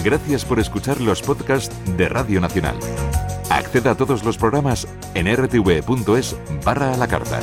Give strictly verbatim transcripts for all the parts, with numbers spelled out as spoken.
Gracias por escuchar los podcasts de Radio Nacional. Acceda a todos los programas en r t v punto es barra a la carta.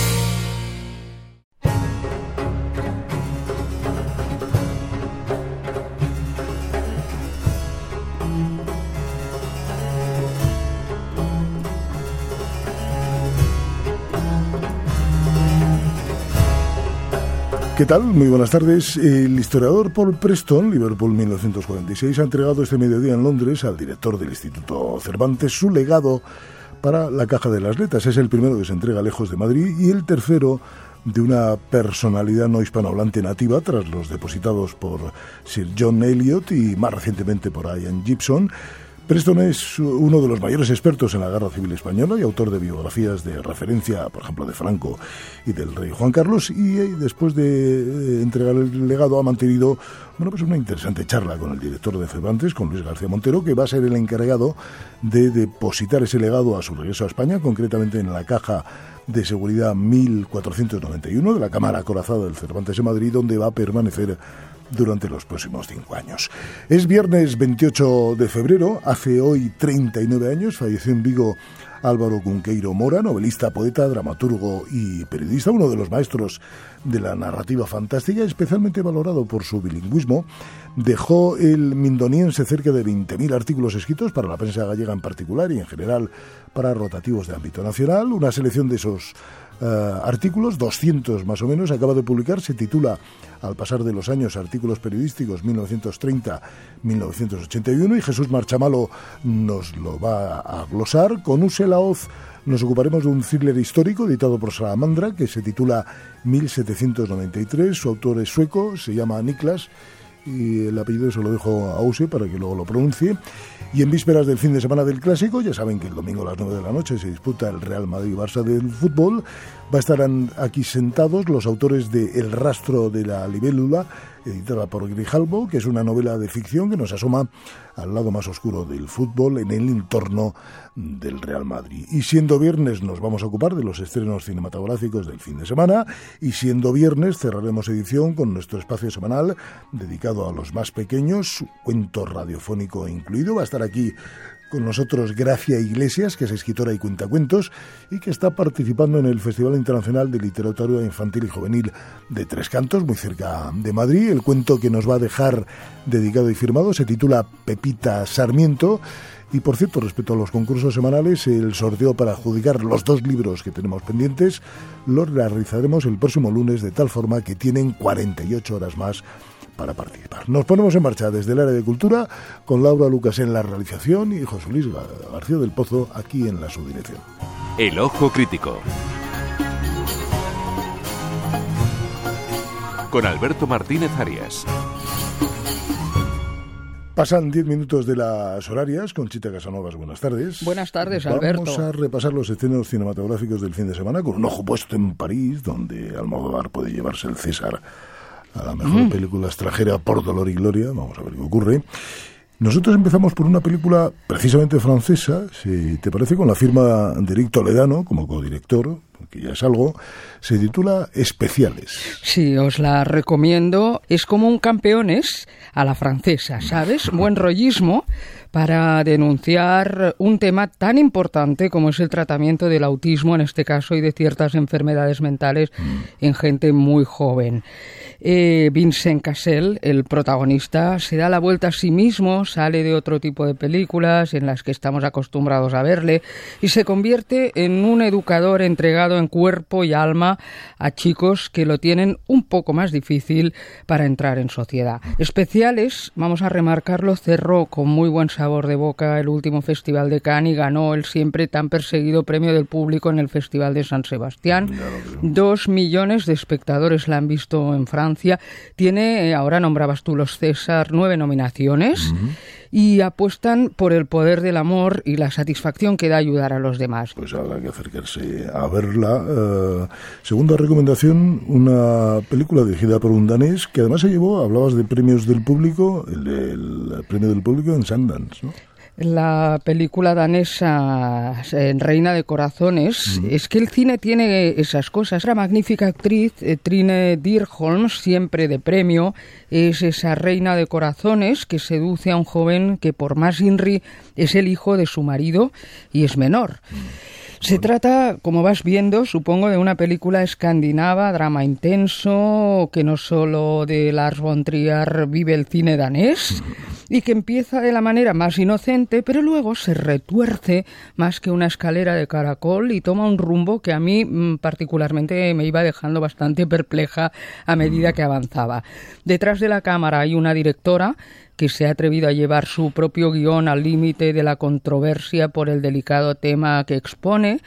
¿Qué tal? Muy buenas tardes. El historiador Paul Preston, Liverpool mil novecientos cuarenta y seis, ha entregado este mediodía en Londres al director del Instituto Cervantes su legado para la Caja de las Letras. Es el primero que se entrega lejos de Madrid y el tercero de una personalidad no hispanohablante nativa, tras los depositados por Sir John Eliot y más recientemente por Ian Gibson. Preston es uno de los mayores expertos en la Guerra Civil Española y autor de biografías de referencia, por ejemplo, de Franco y del rey Juan Carlos, y después de entregar el legado ha mantenido bueno, pues una interesante charla con el director de Cervantes, con Luis García Montero, que va a ser el encargado de depositar ese legado a su regreso a España, concretamente en la Caja de Seguridad mil cuatrocientos noventa y uno de la Cámara Acorazada del Cervantes de Madrid, donde va a permanecer durante los próximos cinco años. Es viernes veintiocho de febrero, hace hoy treinta y nueve años, falleció en Vigo Álvaro Cunqueiro Mora, novelista, poeta, dramaturgo y periodista, uno de los maestros de la narrativa fantástica, especialmente valorado por su bilingüismo. Dejó el Mindoniense cerca de veinte mil artículos escritos para la prensa gallega en particular y en general para rotativos de ámbito nacional. Una selección de esos uh, artículos, doscientos más o menos, acaba de publicar, se titula Al pasar de los años, artículos periodísticos mil novecientos treinta a mil novecientos ochenta y uno, y Jesús Marchamalo nos lo va a glosar. Con Use la Hoz nos ocuparemos de un thriller histórico editado por Salamandra que se titula mil setecientos noventa y tres. Su autor es sueco, se llama Niklas, y el apellido se lo dejo a Use para que luego lo pronuncie. Y en vísperas del fin de semana del Clásico, ya saben que el domingo a las nueve de la noche se disputa el Real Madrid-Barça del fútbol. Va a estar aquí sentados los autores de El rastro de la libélula, editada por Grijalbo, que es una novela de ficción que nos asoma al lado más oscuro del fútbol en el entorno del Real Madrid. Y siendo viernes nos vamos a ocupar de los estrenos cinematográficos del fin de semana, y siendo viernes cerraremos edición con nuestro espacio semanal dedicado a los más pequeños, cuento radiofónico incluido. Va a estar aquí con nosotros Gracia Iglesias, que es escritora y cuentacuentos y que está participando en el Festival Internacional de Literatura Infantil y Juvenil de Tres Cantos, muy cerca de Madrid. El cuento que nos va a dejar dedicado y firmado se titula Pepita Sarmiento. Y por cierto, respecto a los concursos semanales, el sorteo para adjudicar los dos libros que tenemos pendientes los realizaremos el próximo lunes, de tal forma que tienen cuarenta y ocho horas más para participar. Nos ponemos en marcha desde el área de cultura con Laura Lucas en la realización y José Luis García del Pozo aquí en la subdirección. El Ojo Crítico, con Alberto Martínez Arias. Pasan diez minutos de las horarias. Conchita Casanovas, buenas tardes. Buenas tardes, Alberto. Vamos a repasar los estrenos cinematográficos del fin de semana con un ojo puesto en París, donde Almodóvar puede llevarse el César a la mejor mm. película extranjera por Dolor y Gloria. Vamos a ver qué ocurre. Nosotros empezamos por una película precisamente francesa, si te parece, con la firma de Eric Toledano como codirector, que ya es algo. Se titula Especiales. Sí, os la recomiendo. Es como un Campeones a la francesa, ¿sabes? Buen rollismo para denunciar un tema tan importante como es el tratamiento del autismo, en este caso, y de ciertas enfermedades mentales mm. en gente muy joven. Eh, Vincent Cassel, el protagonista, se da la vuelta a sí mismo, sale de otro tipo de películas en las que estamos acostumbrados a verle y se convierte en un educador entregado en cuerpo y alma a chicos que lo tienen un poco más difícil para entrar en sociedad. Especiales, vamos a remarcarlo, cerró con muy buen sabor de boca el último Festival de Cannes y ganó el siempre tan perseguido premio del público en el Festival de San Sebastián. Dos millones de espectadores la han visto en Francia. Tiene, ahora nombrabas tú los César, nueve nominaciones. Uh-huh. Y apuestan por el poder del amor y la satisfacción que da ayudar a los demás. Pues habrá que acercarse a verla. Uh, segunda recomendación, una película dirigida por un danés que además se llevó, hablabas de premios del público, el, el premio del público en Sundance, ¿no? la película danesa Reina de Corazones, mm. es que el cine tiene esas cosas. La magnífica actriz eh, Trine Dyrholm, siempre de premio, es esa reina de corazones que seduce a un joven que por más Inri es el hijo de su marido y es menor. Mm. Se trata, como vas viendo, supongo, de una película escandinava, drama intenso, que no solo de Lars von Trier vive el cine danés, y que empieza de la manera más inocente, pero luego se retuerce más que una escalera de caracol y toma un rumbo que a mí particularmente me iba dejando bastante perpleja a medida que avanzaba. Detrás de la cámara hay una directora que se ha atrevido a llevar su propio guión al límite de la controversia por el delicado tema que expone,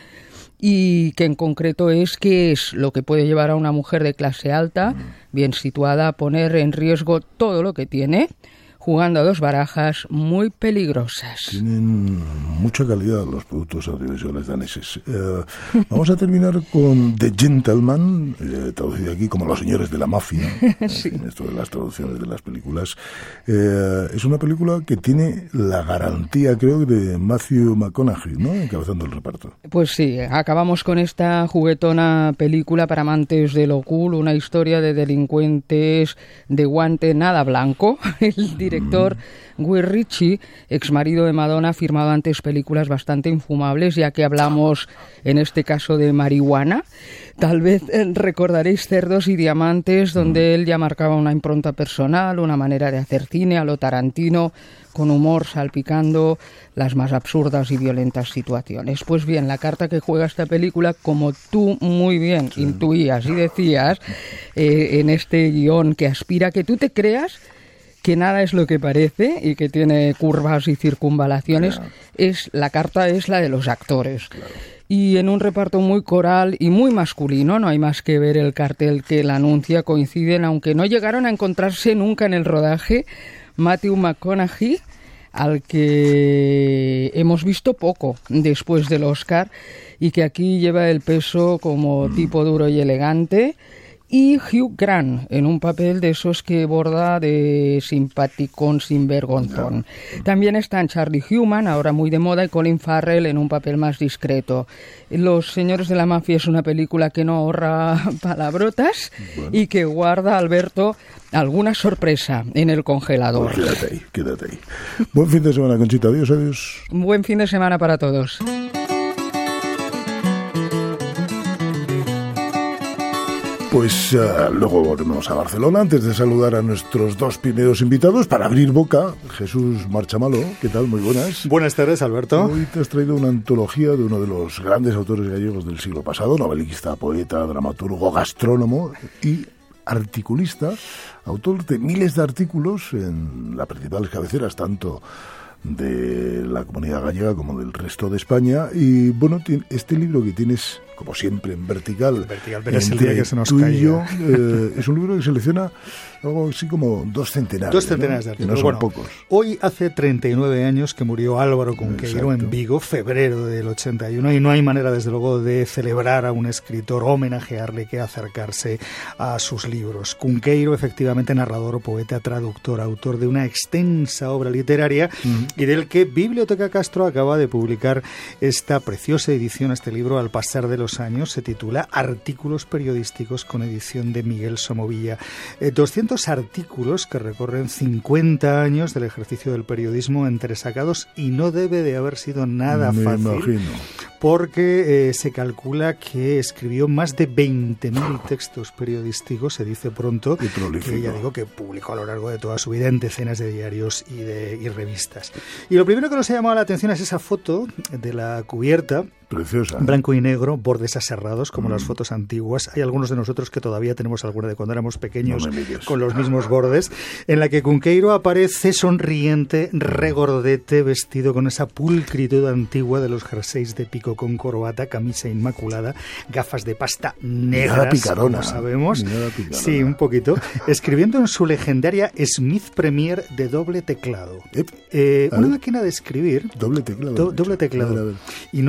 y que en concreto es que es lo que puede llevar a una mujer de clase alta, bien situada, a poner en riesgo todo lo que tiene, jugando a dos barajas muy peligrosas. Tienen mucha calidad los productos audiovisuales daneses. Eh, vamos a terminar con The Gentleman, eh, traducido aquí como Los Señores de la Mafia, sí. En esto de las traducciones de las películas. Eh, es una película que tiene la garantía, creo, de Matthew McConaughey, ¿no?, encabezando el reparto. Pues sí, acabamos con esta juguetona película para amantes de lo cool, una historia de delincuentes de guante nada blanco. El director Guy Ritchie, ex marido de Madonna, ha firmado antes películas bastante infumables, ya que hablamos en este caso de marihuana. Tal vez recordaréis Cerdos y Diamantes, donde él ya marcaba una impronta personal, una manera de hacer cine a lo Tarantino, con humor salpicando las más absurdas y violentas situaciones. Pues bien, la carta que juega esta película, como tú muy bien sí. intuías y decías, eh, en este guión que aspira a que tú te creas que nada es lo que parece y que tiene curvas y circunvalaciones, claro. es la carta es la de los actores. Claro. Y en un reparto muy coral y muy masculino, no hay más que ver el cartel que la anuncia, coinciden, aunque no llegaron a encontrarse nunca en el rodaje, Matthew McConaughey, al que hemos visto poco después del Oscar, y que aquí lleva el peso como tipo duro y elegante, y Hugh Grant, en un papel de esos que borda de simpaticón sinvergonzón. No. También están Charlie Hunnam, ahora muy de moda, y Colin Farrell en un papel más discreto. Los Señores de la Mafia es una película que no ahorra palabrotas bueno. y que guarda, Alberto, alguna sorpresa en el congelador. Pues quédate ahí, quédate ahí. Buen fin de semana, Conchita. Adiós, adiós. Buen fin de semana para todos. Pues uh, luego volvemos a Barcelona antes de saludar a nuestros dos primeros invitados para abrir boca. Jesús Marchamalo, ¿qué tal? Muy buenas. Buenas tardes, Alberto. Hoy te has traído una antología de uno de los grandes autores gallegos del siglo pasado, novelista, poeta, dramaturgo, gastrónomo y articulista, autor de miles de artículos en las principales cabeceras, tanto de la comunidad gallega como del resto de España. Y bueno, este libro que tienes, como siempre, en vertical, vertical pero es el día que se nos tú cae. Y yo, eh, es un libro que selecciona algo así como dos centenares. Dos centenares, ¿no?, de artículos. Que no son bueno, pocos. Hoy hace treinta y nueve años que murió Álvaro Cunqueiro. Exacto. En Vigo, febrero del ochenta y uno, y no hay manera, desde luego, de celebrar a un escritor, homenajearle, que acercarse a sus libros. Cunqueiro, efectivamente, narrador, poeta, traductor, autor de una extensa obra literaria, mm. y del que Biblioteca Castro acaba de publicar esta preciosa edición. Este libro, al pasar de los años, se titula Artículos periodísticos, con edición de Miguel Somovilla. Eh, doscientos artículos que recorren cincuenta años del ejercicio del periodismo entresacados, y no debe de haber sido nada Me fácil. Imagino. Porque eh, se calcula que escribió más de veinte mil textos periodísticos, se dice pronto, que ya digo que publicó a lo largo de toda su vida en decenas de diarios y, de, y revistas. Y lo primero que nos ha llamado la atención es esa foto de la cubierta, preciosa, blanco y negro, bordes aserrados, como mm. las fotos antiguas. Hay algunos de nosotros que todavía tenemos alguna de cuando éramos pequeños, no con los mismos bordes, en la que Cunqueiro aparece sonriente, regordete, vestido con esa pulcritud antigua de los jerseys de pico con corbata, camisa inmaculada, gafas de pasta negras, picarona, como sabemos. Sí, un poquito. Escribiendo en su legendaria Smith Premier de doble teclado. Eh, una máquina de escribir. Doble teclado. Do, doble teclado. A ver, a ver. Y no es ninguna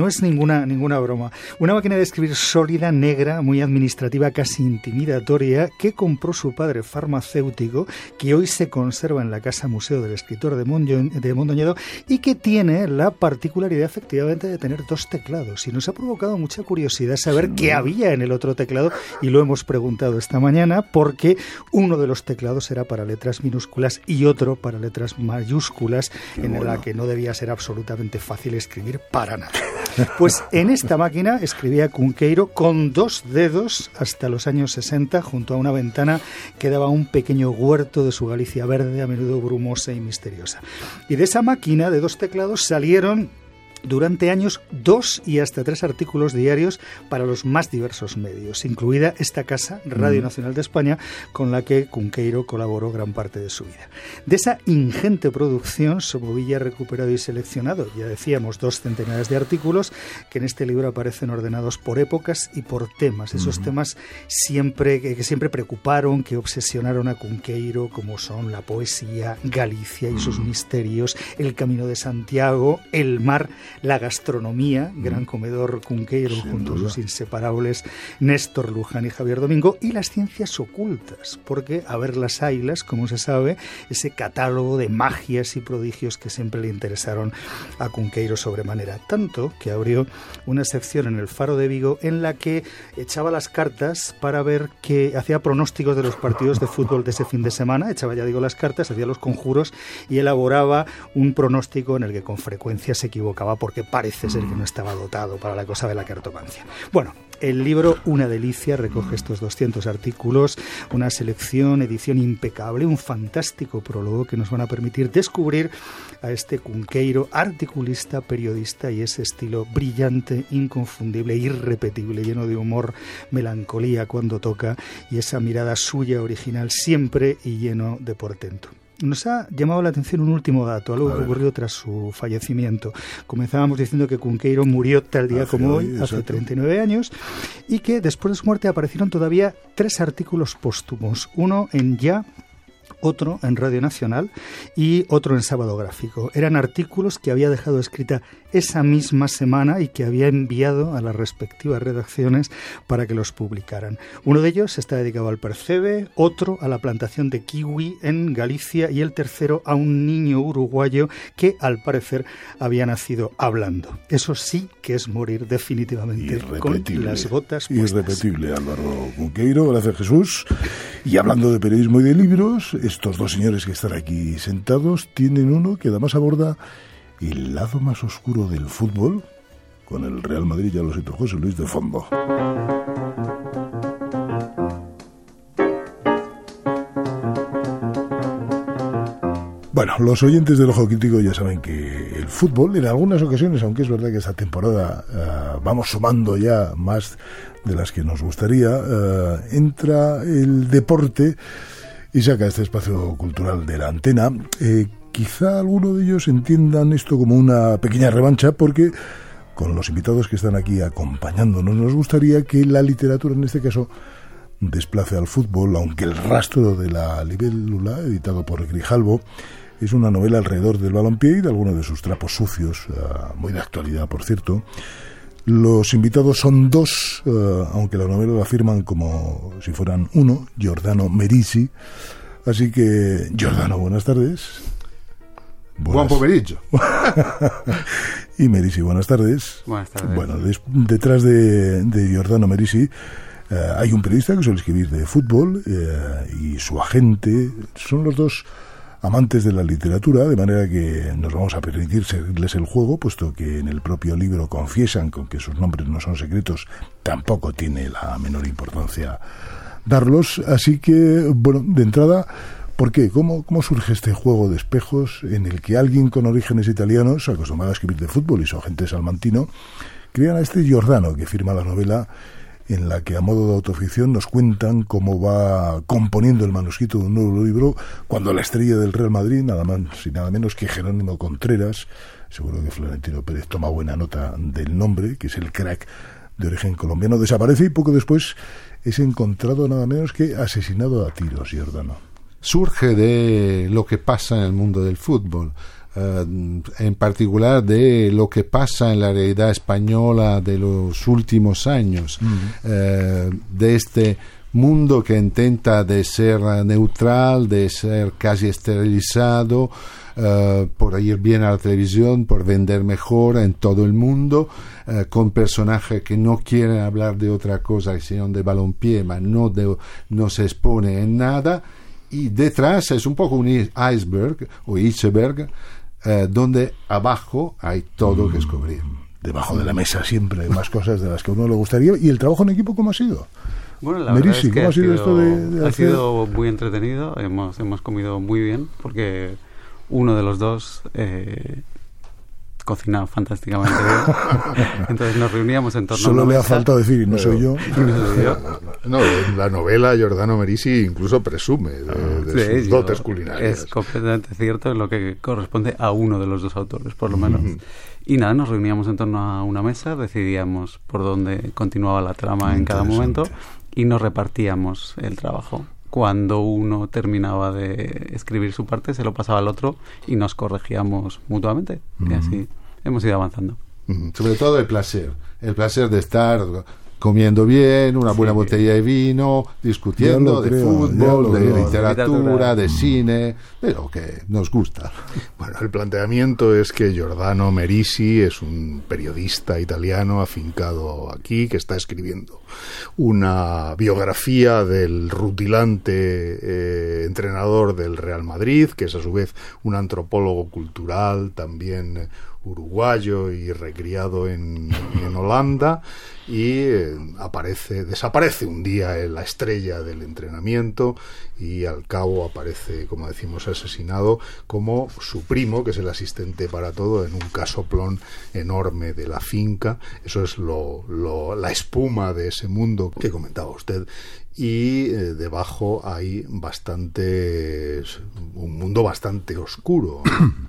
ninguna, ninguna broma. Una máquina de escribir sólida, negra, muy administrativa, casi intimidatoria, que compró su padre farmacéutico, que hoy se conserva en la Casa Museo del Escritor de, Mondoñedo, de Mondoñedo, y que tiene la particularidad efectivamente de tener dos teclados. Y nos ha provocado mucha curiosidad saber qué había en el otro teclado, y lo hemos preguntado esta mañana, porque uno de los teclados era para letras minúsculas y otro para letras mayúsculas, qué en bueno. la que no debía ser absolutamente fácil escribir para nada. Pues en esta máquina escribía Cunqueiro con dos dedos hasta los años sesenta, junto a una ventana que daba un pequeño huerto de su Galicia verde, a menudo brumosa y misteriosa. Y de esa máquina de dos teclados salieron durante años dos y hasta tres artículos diarios para los más diversos medios, incluida esta casa, Radio Nacional de España, con la que Cunqueiro colaboró gran parte de su vida. De esa ingente producción, Somovilla ha recuperado y seleccionado, ya decíamos, dos centenares de artículos que en este libro aparecen ordenados por épocas y por temas, esos uh-huh. temas siempre que, que siempre preocuparon, que obsesionaron a Cunqueiro, como son la poesía, Galicia y sus uh-huh. misterios, el Camino de Santiago, el mar, la gastronomía, gran comedor Cunqueiro, sí, junto a sus inseparables Néstor Luján y Javier Domingo, y las ciencias ocultas, porque a ver las haylas, como se sabe, ese catálogo de magias y prodigios que siempre le interesaron a Cunqueiro sobremanera, tanto que abrió una sección en el Faro de Vigo en la que echaba las cartas para ver que hacía pronósticos de los partidos de fútbol de ese fin de semana, echaba, ya digo, las cartas, hacía los conjuros y elaboraba un pronóstico en el que con frecuencia se equivocaba porque parece ser que no estaba dotado para la cosa de la cartomancia. Bueno, el libro, una delicia, recoge estos doscientos artículos, una selección, edición impecable, un fantástico prólogo que nos van a permitir descubrir a este Cunqueiro, articulista, periodista, y ese estilo brillante, inconfundible, irrepetible, lleno de humor, melancolía cuando toca, y esa mirada suya original siempre y lleno de portento. Nos ha llamado la atención un último dato, algo que ocurrió tras su fallecimiento. Comenzábamos diciendo que Cunqueiro murió tal día hace como hoy, hoy hace treinta y nueve años, y que después de su muerte aparecieron todavía tres artículos póstumos, uno en Ya, otro en Radio Nacional y otro en Sábado Gráfico. Eran artículos que había dejado escrita esa misma semana y que había enviado a las respectivas redacciones para que los publicaran. Uno de ellos está dedicado al percebe, otro a la plantación de kiwi en Galicia y el tercero a un niño uruguayo que al parecer había nacido hablando. Eso sí que es morir definitivamente con las botas puestas. Irrepetible, Álvaro Cunqueiro, gracias Jesús. Y hablando de periodismo y de libros, estos dos señores que están aquí sentados tienen uno que además aborda el lado más oscuro del fútbol, con el Real Madrid, ya lo siento, José Luis, de fondo. Bueno, los oyentes del Ojo Crítico ya saben que el fútbol, en algunas ocasiones, aunque es verdad que esta temporada uh, vamos sumando ya más de las que nos gustaría, uh, entra el deporte y saca este espacio cultural de la antena. Eh, quizá alguno de ellos entiendan esto como una pequeña revancha, porque con los invitados que están aquí acompañándonos nos gustaría que la literatura, en este caso, desplace al fútbol, aunque El rastro de la libélula, editado por Grijalbo, es una novela alrededor del balompié y de algunos de sus trapos sucios, uh, muy de actualidad, por cierto. Los invitados son dos, uh, aunque la novela la firman como si fueran uno, Giordano Merisi. Así que, Giordano, buenas tardes. Buon pomeriggio. Y Merisi, buenas tardes. Buenas tardes. Bueno, des, detrás de, de Giordano Merisi uh, hay un periodista que suele escribir de fútbol uh, y su agente. Son los dos amantes de la literatura, de manera que nos vamos a permitir seguirles el juego, puesto que en el propio libro confiesan con que sus nombres no son secretos, tampoco tiene la menor importancia darlos. Así que, bueno, de entrada, ¿por qué? ¿Cómo, cómo surge este juego de espejos en el que alguien con orígenes italianos, acostumbrado a escribir de fútbol y su agente salmantino, crean a este Giordano que firma la novela, en la que a modo de autoficción nos cuentan cómo va componiendo el manuscrito de un nuevo libro, cuando la estrella del Real Madrid, nada más y nada menos que Jerónimo Contreras, seguro que Florentino Pérez toma buena nota del nombre, que es el crack de origen colombiano, desaparece y poco después es encontrado nada menos que asesinado a tiros, Giordano. Surge de lo que pasa en el mundo del fútbol. uh, en particular de lo que pasa en la realidad española de los últimos años, mm. uh, de este mundo que intenta de ser neutral, de ser casi esterilizado, uh, por ir bien a la televisión, por vender mejor en todo el mundo, uh, con personajes que no quieren hablar de otra cosa sino de balompié, mas no, de, no se expone en nada, y detrás es un poco un iceberg o iceberg, uh, donde abajo hay todo mm. que descubrir. Debajo de la mesa siempre hay más cosas de las que a uno le gustaría. ¿Y el trabajo en equipo cómo ha sido? Bueno, la Merisi, verdad es que ¿cómo ha sido, sido, esto de, de ha hacer? sido muy entretenido, hemos, hemos comido muy bien, porque uno de los dos eh, cocina fantásticamente bien. Entonces nos reuníamos en torno Solo a una le ha mesa. faltado decir, y no soy yo. Y no soy yo. No, en la novela Giordano Merisi incluso presume de, de Sí, sus yo- dotes culinarias. Es completamente cierto en lo que corresponde a uno de los dos autores, por lo menos. Y nada, nos reuníamos en torno a una mesa, decidíamos por dónde continuaba la trama en cada momento y nos repartíamos el trabajo. Cuando uno terminaba de escribir su parte, se lo pasaba al otro y nos corregíamos mutuamente. Y así hemos ido avanzando. Ujú. Sobre todo el placer, el placer de estar comiendo bien, una buena Sí. botella de vino, Ya discutiendo lo de creo, ya fútbol, lo de creo. literatura, Literatura. de cine, de lo que nos gusta. Bueno, el planteamiento es que Giordano Merisi es un periodista italiano afincado aquí que está escribiendo una biografía del rutilante eh, entrenador del Real Madrid, que es a su vez un antropólogo cultural, también eh, uruguayo y recriado en, en Holanda, y eh, aparece, desaparece un día en la estrella del entrenamiento y al cabo aparece, como decimos, asesinado como su primo, que es el asistente para todo, en un casoplón enorme de la finca. Eso es lo, lo, la espuma de ese mundo que comentaba usted. Y eh, debajo hay bastante, un mundo bastante oscuro.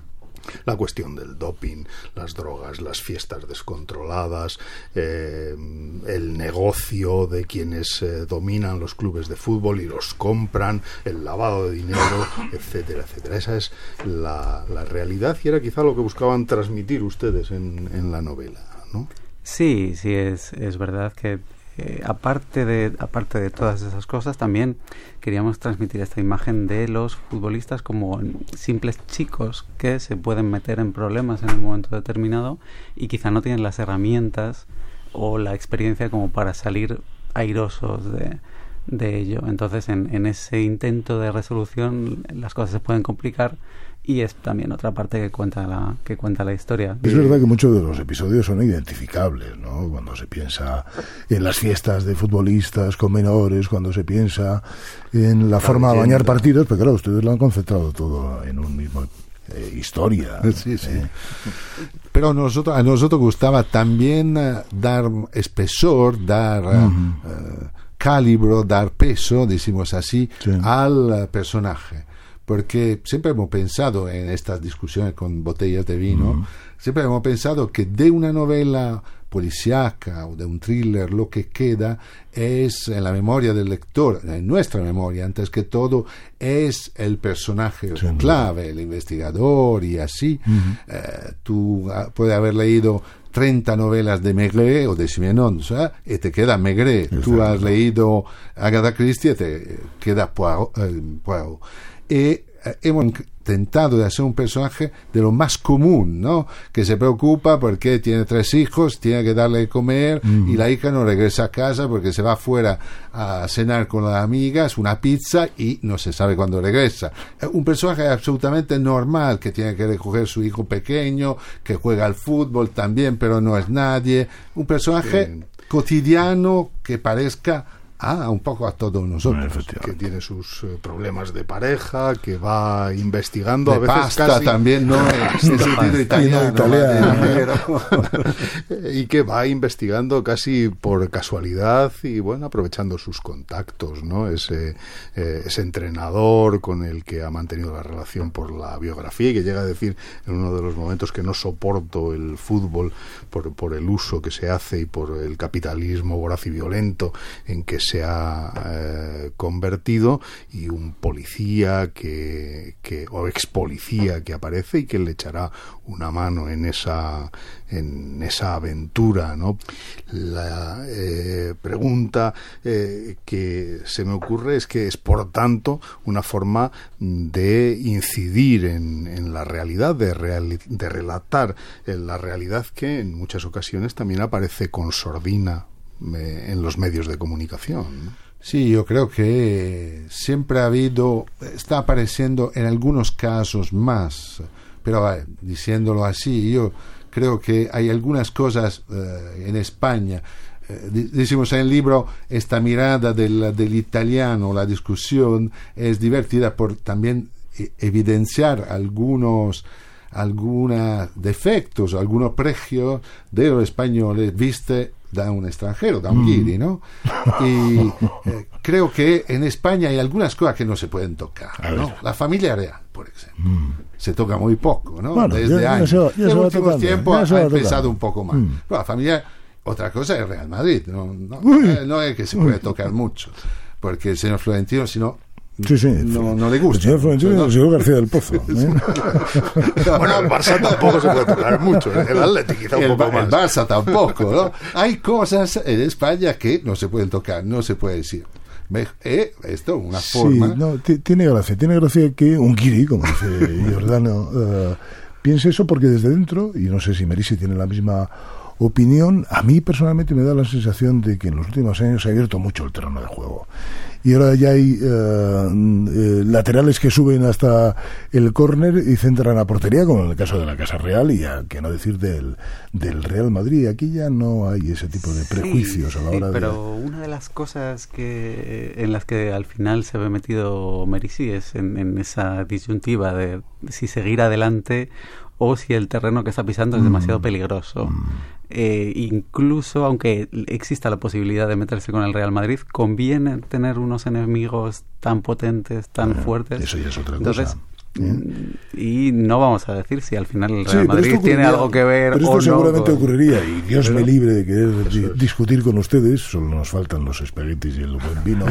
La cuestión del doping, las drogas, las fiestas descontroladas, eh, el negocio de quienes eh, dominan los clubes de fútbol y los compran, el lavado de dinero, etcétera, etcétera. Esa es la, la realidad y era quizá lo que buscaban transmitir ustedes en, en la novela, ¿no? Sí, sí, es, es verdad que eh, aparte de aparte de todas esas cosas, también queríamos transmitir esta imagen de los futbolistas como simples chicos que se pueden meter en problemas en un momento determinado y quizá no tienen las herramientas o la experiencia como para salir airosos de, de ello. Entonces, en, en ese intento de resolución, las cosas se pueden complicar. Y es también otra parte que cuenta la que cuenta la historia. Es verdad que muchos de los episodios son identificables, ¿no? Cuando se piensa en las fiestas de futbolistas con menores, cuando se piensa en la forma de bañar partidos, pero claro, ustedes lo han concentrado todo en un mismo eh, historia. Sí, sí. Eh. Pero nosotros, a nosotros gustaba también uh, dar espesor, dar uh, Ujú. uh, calibro, dar peso, decimos así, Sí. al uh, personaje. Porque siempre hemos pensado en estas discusiones con botellas de vino, Mm. siempre hemos pensado que de una novela policíaca o de un thriller lo que queda es en la memoria del lector, en nuestra memoria, antes que todo, es el personaje Sin duda. clave, el investigador y así. Ujú. Eh, tú ah, puedes haber leído treinta novelas de Maigret o de Simenon, o sea, y te queda Maigret. Exacto. Tú has leído Agatha Christie y te queda Poirot. eh, Poirot. Y eh, hemos intentado de hacer un personaje de lo más común, ¿no? Que se preocupa porque tiene tres hijos, tiene que darle de comer Mm. y la hija no regresa a casa porque se va afuera a cenar con las amigas, una pizza y no se sabe cuándo regresa. Eh, Un personaje absolutamente normal que tiene que recoger su hijo pequeño, que juega al fútbol también, pero no es nadie. Un personaje Bien. cotidiano que parezca Ah, un poco a todos nosotros. Que tiene sus eh, problemas de pareja, que va investigando De a veces pasta casi también, no en sentido italiano, italiano. pero- y que va investigando casi por casualidad y bueno, aprovechando sus contactos, ¿no? Ese, eh, ese entrenador con el que ha mantenido la relación por la biografía y que llega a decir en uno de los momentos que no soporto el fútbol por, por el uso que se hace y por el capitalismo voraz y violento en que se se ha eh, convertido, y un policía que, que o ex policía que aparece y que le echará una mano en esa en esa aventura, ¿no? La eh, pregunta eh, que se me ocurre es que es, por tanto, una forma de incidir en, en la realidad, de, reali- de relatar en la realidad que en muchas ocasiones también aparece con sordina eh, en los medios de comunicación, ¿no? Sí, yo creo que siempre ha habido, está apareciendo en algunos casos más, pero eh, diciéndolo así, yo creo que hay algunas cosas eh, en España. Eh, decimos en el libro, esta mirada del, del italiano, la discusión es divertida por también evidenciar algunos algunos defectos, algunos prejuicios de los españoles viste da un extranjero, da un guiri, ¿no? Y eh, creo que en España hay algunas cosas que no se pueden tocar, ¿no? La familia real, por ejemplo, mm. se toca muy poco, ¿no? Bueno, desde ya, años. Ya se, ya en los últimos tiempos ha, ha empezado un poco más. Mm. Pero la familia, otra cosa es Real Madrid, no, no, eh, no es que se puede tocar mucho, porque el señor Florentino, si no, Sí, sí. No, no le gusta. El señor Florentino y el señor García del Pozo. ¿eh? Bueno, el Barça tampoco se puede tocar mucho. El Atleti quizá un el, poco más. El Barça tampoco, ¿no? Hay cosas en España que no se pueden tocar, no se puede decir. Eh, esto es una sí, forma. No, t- tiene gracia. Tiene gracia que un guiri, como dice Giordano, uh, piense eso, porque desde dentro, y no sé si Merisi tiene la misma opinión, a mí personalmente me da la sensación de que en los últimos años se ha abierto mucho el terreno de juego. Y ahora ya hay uh, uh, laterales que suben hasta el córner y centran a portería, como en el caso de la Casa Real, y ya que no decir del, del Real Madrid. Aquí ya no hay ese tipo de prejuicios, sí, a la hora sí, de... pero una de las cosas que en las que al final se ve metido Merisi es en, en esa disyuntiva de si seguir adelante o si el terreno que está pisando es demasiado mm. peligroso. Mm. Eh, incluso aunque exista la posibilidad de meterse con el Real Madrid, conviene tener unos enemigos tan potentes, tan bueno, fuertes. Eso ya es otra Entonces, cosa. ¿Eh? Y no vamos a decir si al final el Real sí, Madrid tiene algo que ver pero esto o no. seguramente con... ocurriría, y Dios pero... me libre de querer di- discutir con ustedes, solo nos faltan los espaguetis y el buen vino.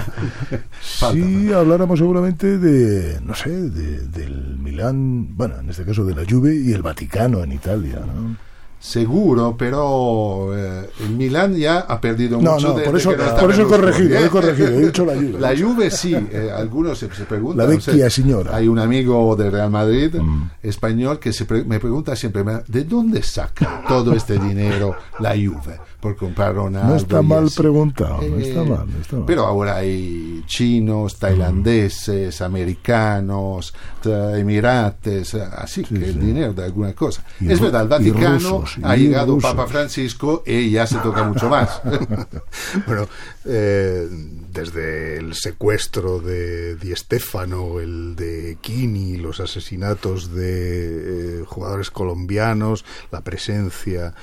Si habláramos seguramente de, no sé, de, del Milán, bueno, en este caso de la Juve y el Vaticano en Italia, ¿no? Seguro, pero eh, el Milán ya ha perdido no, mucho. No, de, por eso, de que no por eso he corregido, ¿eh? he corregido, he dicho la Juve. La Juve sí, eh, algunos se, se preguntan. La vecchia no sé, señora. Hay un amigo del Real Madrid, mm. español, que se pre- me pregunta siempre, ¿de dónde saca todo este dinero la Juve por comprar Ronaldo? No está mal así. preguntado, no eh, está mal, no está mal. Pero ahora hay chinos, tailandeses, mm. americanos, emirates, así sí, que sí. el dinero de alguna cosa. Y es ru- verdad, el Vaticano rusos, ha llegado rusos. Papa Francisco y ya se toca mucho más. Bueno, eh, desde el secuestro de Di Stéfano, el de Chini, los asesinatos de eh, jugadores colombianos, la presencia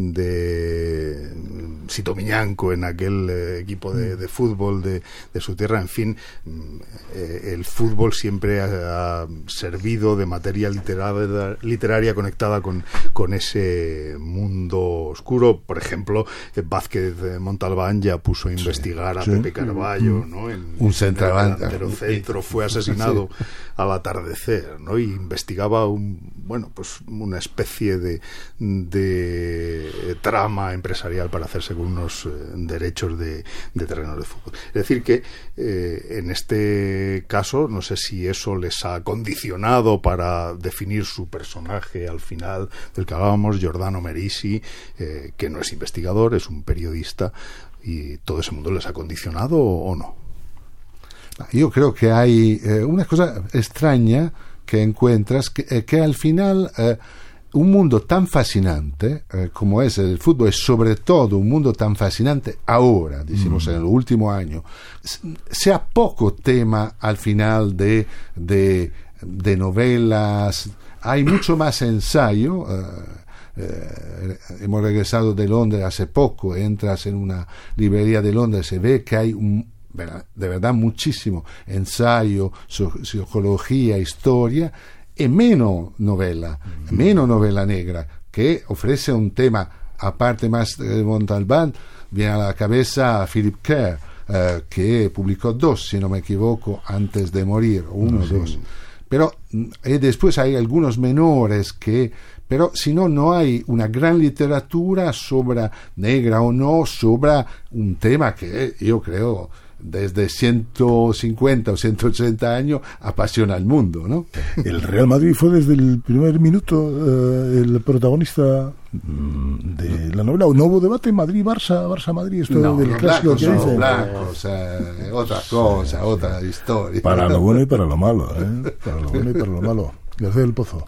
de Sito Miñanco en aquel eh, equipo de, de fútbol de, de su tierra, en fin, eh, el fútbol siempre ha, ha servido de materia literaria, literaria conectada con, con ese mundo oscuro. Por ejemplo, Vázquez Montalbán ya puso a investigar sí, a sí. Pepe Carballo, ¿no? En, un central delantero centro fue asesinado sí. al atardecer, ¿no? Y investigaba un, bueno, pues una especie de, de trama empresarial para hacerse con unos eh, derechos de, de terrenos de fútbol. Es decir que eh, en este caso no sé si eso les ha condicionado para definir su personaje al final del que hablábamos, Giordano Merisi, eh, que no es investigador, es un periodista, y todo ese mundo les ha condicionado o, o no. Yo creo que hay eh, una cosa extraña que encuentras que, eh, que al final eh, un mundo tan fascinante eh, como es el fútbol, es sobre todo un mundo tan fascinante ahora, decimos mm. en el último año, sea poco tema al final de, de, de novelas, hay mucho más ensayo. eh, Eh, hemos regresado de Londres hace poco, entras en una librería de Londres, se ve que hay un, de verdad muchísimo ensayo, psicología, historia, y menos novela, mm-hmm. menos novela negra, que ofrece un tema, aparte más de Montalbán, viene a la cabeza Philip Kerr, eh, que publicó dos, si no me equivoco, antes de morir, uno o sí. dos. Pero y después hay algunos menores que, pero si no, no hay una gran literatura sobre negra o no, sobre un tema que yo creo desde ciento cincuenta o ciento ochenta años apasiona al mundo, ¿no? El Real Madrid fue desde el primer minuto uh, el protagonista de la novela. ¿No hubo debate Madrid-Barça, Barça-Madrid? Esto No, del clásico que dice. Blancos, eh, otra cosa, otra historia. Para lo bueno y para lo malo, ¿eh? Para lo bueno y para lo malo. García del Pozo.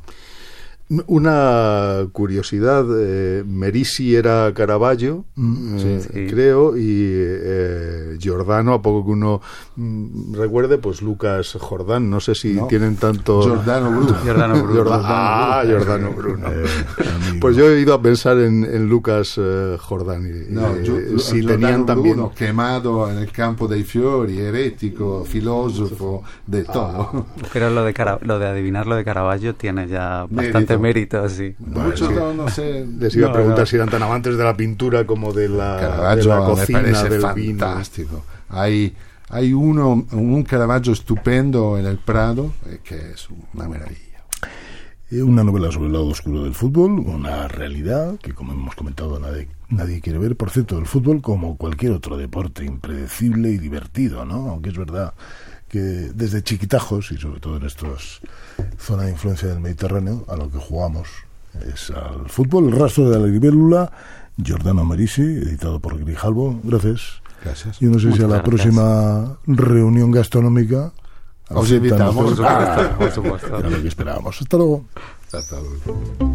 Una curiosidad, eh, Merisi era Caravaggio, mm, eh, sí. creo, y eh, Giordano, a poco que uno mm, recuerde, pues Lucas Jordán, no sé si no. tienen tanto... Giordano Bruno. Giordano Bruno. Giordano, ah, Giordano Bruno. Eh, pues yo he ido a pensar en, en Lucas eh, Jordán. Y, no, eh, yo, si Giordano tenían también... Bruno, quemado en el campo dei fiori, herético, filósofo, de todo. Ah, pero lo de, Cara, lo de adivinar lo de Caravaggio tiene ya bastante mérito, sí. Bueno, Muchos sí. no, no sé. Les iba no, a preguntar no. si eran tan amantes de la pintura como de la, Caravaggio de la cocina, me parece del fantástico. vino. Hay, hay uno, un Caravaggio estupendo en el Prado, eh, que es una maravilla. Una novela sobre el lado oscuro del fútbol, una realidad que, como hemos comentado, nadie, nadie quiere ver. Por cierto, el fútbol, como cualquier otro deporte, impredecible y divertido, ¿no? Aunque es verdad que desde chiquitajos, y sobre todo en estos zona de influencia del Mediterráneo, a lo que jugamos es al fútbol. El rastro de la libélula, Giordano Merisi, editado por Grijalbo. Gracias. Gracias. Yo no sé Muchas si a la gracias. próxima reunión gastronómica os invitamos. Ah, por supuesto. Era lo que esperábamos. Hasta luego. Hasta luego.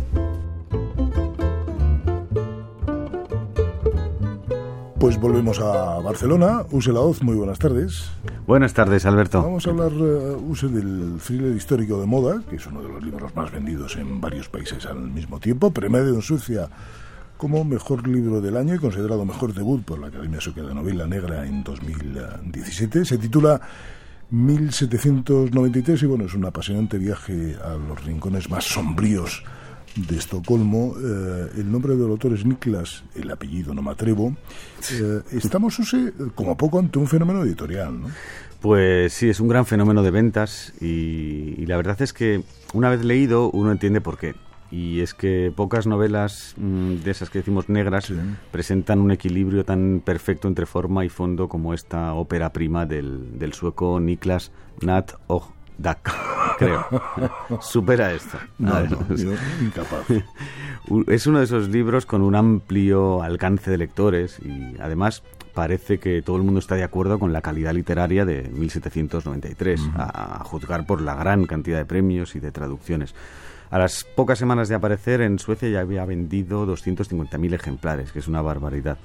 Pues volvemos a Barcelona. Use la Hoz, muy buenas tardes. Buenas tardes, Alberto. Vamos a hablar, uh, Use, del thriller histórico de moda, que es uno de los libros más vendidos en varios países al mismo tiempo, premiado en Suecia como mejor libro del año y considerado mejor debut por la Academia Sueca de Novela Negra en dos mil diecisiete. Se titula mil setecientos noventa y tres y bueno, es un apasionante viaje a los rincones más sombríos de Estocolmo. Eh, el nombre del autor es Niklas, el apellido no me atrevo. Eh, estamos, Use, como poco ante un fenómeno editorial, ¿no? Pues sí, es un gran fenómeno de ventas y, y la verdad es que una vez leído uno entiende por qué. Y es que pocas novelas mmm, de esas que decimos negras sí. presentan un equilibrio tan perfecto entre forma y fondo como esta ópera prima del, del sueco Niklas Natt och Dag, creo. Supera esto. No, no, yo incapaz. Es uno de esos libros con un amplio alcance de lectores y además parece que todo el mundo está de acuerdo con la calidad literaria de mil setecientos noventa y tres, uh-huh. a, a juzgar por la gran cantidad de premios y de traducciones. A las pocas semanas de aparecer en Suecia ya había vendido doscientos cincuenta mil ejemplares, que es una barbaridad.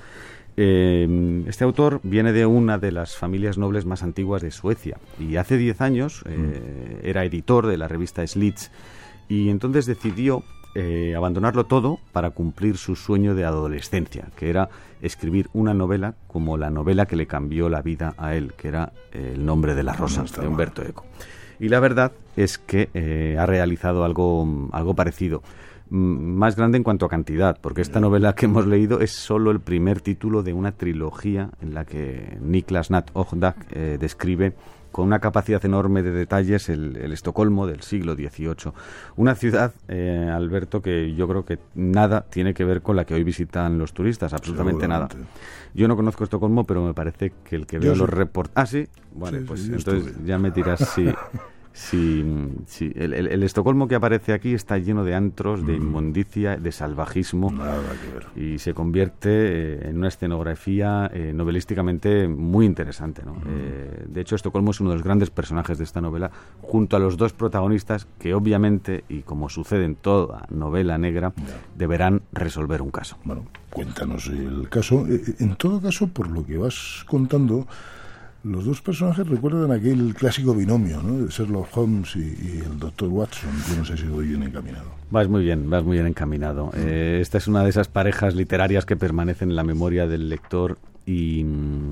Eh, este autor viene de una de las familias nobles más antiguas de Suecia y hace diez años eh, mm. era editor de la revista Slits y entonces decidió eh, abandonarlo todo para cumplir su sueño de adolescencia, que era escribir una novela como la novela que le cambió la vida a él, que era eh, El nombre de la rosa, no de Umberto Eco. Y la verdad es que eh, ha realizado algo, algo parecido, más grande en cuanto a cantidad, porque esta novela que hemos leído es solo el primer título de una trilogía en la que Niklas Natt och Dag eh, describe con una capacidad enorme de detalles el, el Estocolmo del siglo dieciocho. Una ciudad, eh, Alberto, que yo creo que nada tiene que ver con la que hoy visitan los turistas, absolutamente nada. Yo no conozco Estocolmo, pero me parece que el que veo los reportajes... Ah, ¿sí? Vale, sí, pues sí, entonces estuve. Ya me dirás si... Sí, sí. El, el, el Estocolmo que aparece aquí está lleno de antros, de inmundicia, de salvajismo. Nada que ver. Y se convierte eh, en una escenografía eh, novelísticamente muy interesante, ¿no? Mm. Eh, de hecho, Estocolmo es uno de los grandes personajes de esta novela, junto a los dos protagonistas que obviamente, y como sucede en toda novela negra, yeah. deberán resolver un caso. Bueno, cuéntanos el caso. En todo caso, por lo que vas contando, los dos personajes recuerdan aquel clásico binomio, ¿no? De Sherlock Holmes y, y el doctor Watson. Yo no sé si voy bien encaminado. Vas muy bien, vas muy bien encaminado. Eh, esta es una de esas parejas literarias que permanecen en la memoria del lector y,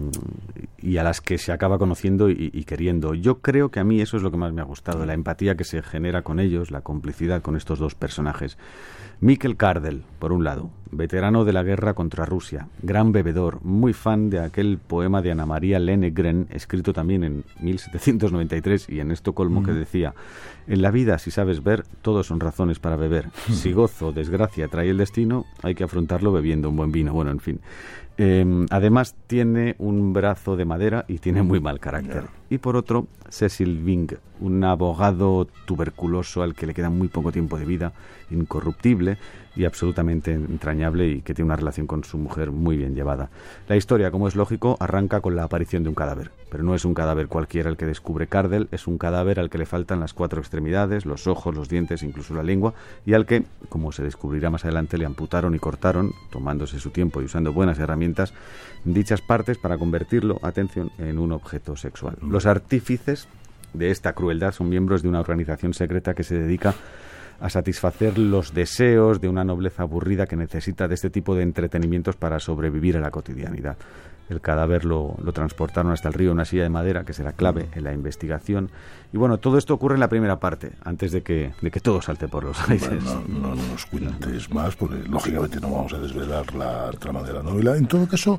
y a las que se acaba conociendo y, y queriendo. Yo creo que a mí eso es lo que más me ha gustado, la empatía que se genera con ellos, la complicidad con estos dos personajes. Miquel Cardel, por un lado, veterano de la guerra contra Rusia, gran bebedor, muy fan de aquel poema de Ana María Lenegren, escrito también en mil setecientos noventa y tres y en Estocolmo, mm. que decía: en la vida, si sabes ver, todos son razones para beber. Si gozo o desgracia trae el destino, hay que afrontarlo bebiendo un buen vino. Bueno, en fin. Eh, además, tiene un brazo de madera y tiene muy mal carácter. Y por otro, Cecil Bing, un abogado tuberculoso al que le queda muy poco tiempo de vida, incorruptible y absolutamente entrañable, y que tiene una relación con su mujer muy bien llevada. La historia, como es lógico, arranca con la aparición de un cadáver, pero no es un cadáver cualquiera el que descubre Cardel, es un cadáver al que le faltan las cuatro extremidades, los ojos, los dientes, incluso la lengua, y al que, como se descubrirá más adelante, le amputaron y cortaron, tomándose su tiempo y usando buenas herramientas, dichas partes para convertirlo, atención, en un objeto sexual. Los artífices de esta crueldad son miembros de una organización secreta que se dedica a satisfacer los deseos de una nobleza aburrida que necesita de este tipo de entretenimientos para sobrevivir a la cotidianidad. El cadáver lo, lo transportaron hasta el río en una silla de madera, que será clave en la investigación. Y bueno, todo esto ocurre en la primera parte, antes de que, de que todo salte por los aires. Bueno, no, no nos cuentes más, porque lógicamente no vamos a desvelar la trama de la novela. En todo caso,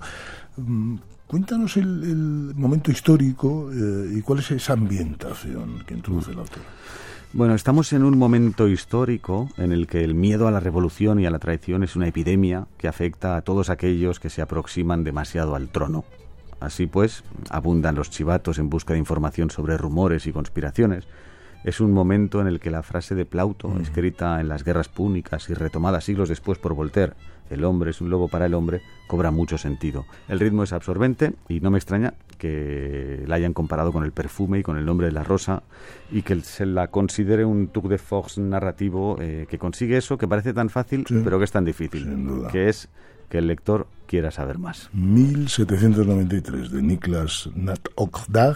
cuéntanos el, el momento histórico eh, y cuál es esa ambientación que introduce el autor. Bueno, estamos en un momento histórico en el que el miedo a la revolución y a la traición es una epidemia que afecta a todos aquellos que se aproximan demasiado al trono. Así pues, abundan los chivatos en busca de información sobre rumores y conspiraciones. Es un momento en el que la frase de Plauto, mm. escrita en las guerras púnicas y retomada siglos después por Voltaire, el hombre es un lobo para el hombre, cobra mucho sentido. El ritmo es absorbente y no me extraña que la hayan comparado con el perfume y con el nombre de la rosa, y que se la considere un tour de force narrativo eh, que consigue eso que parece tan fácil, sí, pero que es tan difícil, que es que el lector quiera saber más. mil setecientos noventa y tres, de Niklas Natt-och-Dag.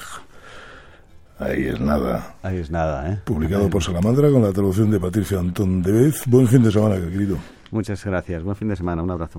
Ahí es nada. Ahí es nada, ¿eh? Publicado por Salamandra con la traducción de Patricia Antón de Vez. Buen fin de semana, querido. Muchas gracias. Buen fin de semana. Un abrazo.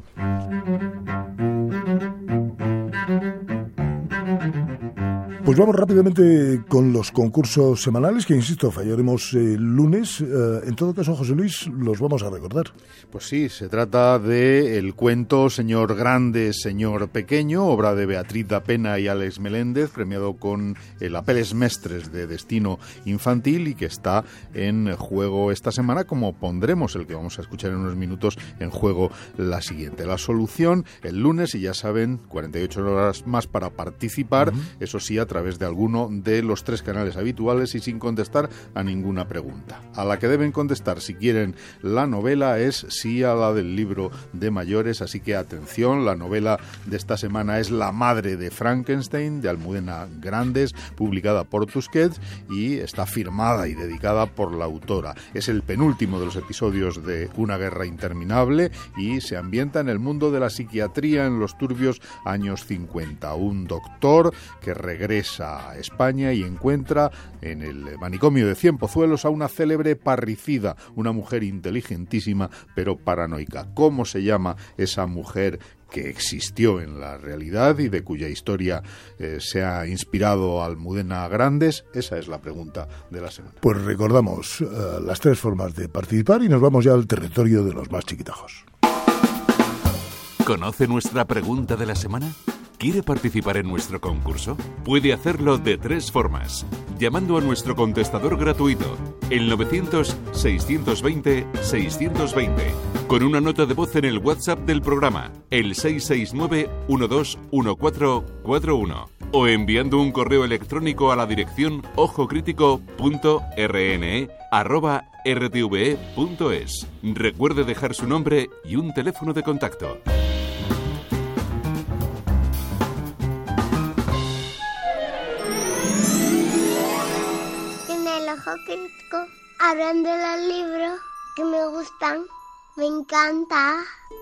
Pues vamos rápidamente con los concursos semanales, que insisto, fallaremos el lunes. Eh, en todo caso, José Luis, los vamos a recordar. Pues sí, se trata de el cuento Señor Grande, Señor Pequeño, obra de Beatriz da Pena y Àlex Meléndez, premiado con el Apeles Mestres de Destino Infantil, y que está en juego esta semana, como pondremos el que vamos a escuchar en unos minutos en juego la siguiente. La solución el lunes, y ya saben, cuarenta y ocho horas más para participar, uh-huh. eso sí, a través través de alguno de los tres canales habituales y sin contestar a ninguna pregunta. A la que deben contestar, si quieren la novela, es sí a la del libro de mayores, así que atención, la novela de esta semana es La madre de Frankenstein, de Almudena Grandes, publicada por Tusquets, y está firmada y dedicada por la autora. Es el penúltimo de los episodios de Una guerra interminable y se ambienta en el mundo de la psiquiatría en los turbios años cincuenta. Un doctor que regresa a España y encuentra en el manicomio de Cienpozuelos a una célebre parricida, una mujer inteligentísima pero paranoica. ¿Cómo se llama esa mujer que existió en la realidad y de cuya historia eh, se ha inspirado Almudena Grandes? Esa es la pregunta de la semana. Pues recordamos uh, las tres formas de participar y nos vamos ya al territorio de los más chiquitajos. ¿Conoce nuestra pregunta de la semana? ¿Quiere participar en nuestro concurso? Puede hacerlo de tres formas. Llamando a nuestro contestador gratuito, el novecientos, seiscientos veinte, seiscientos veinte, con una nota de voz en el WhatsApp del programa, el seis seis nueve, uno dos uno cuatro cuatro uno, o enviando un correo electrónico a la dirección ojocrítico punto r n e arroba r t v e punto es. Recuerde dejar su nombre y un teléfono de contacto. Crítico, hablando de los libros que me gustan, me encanta.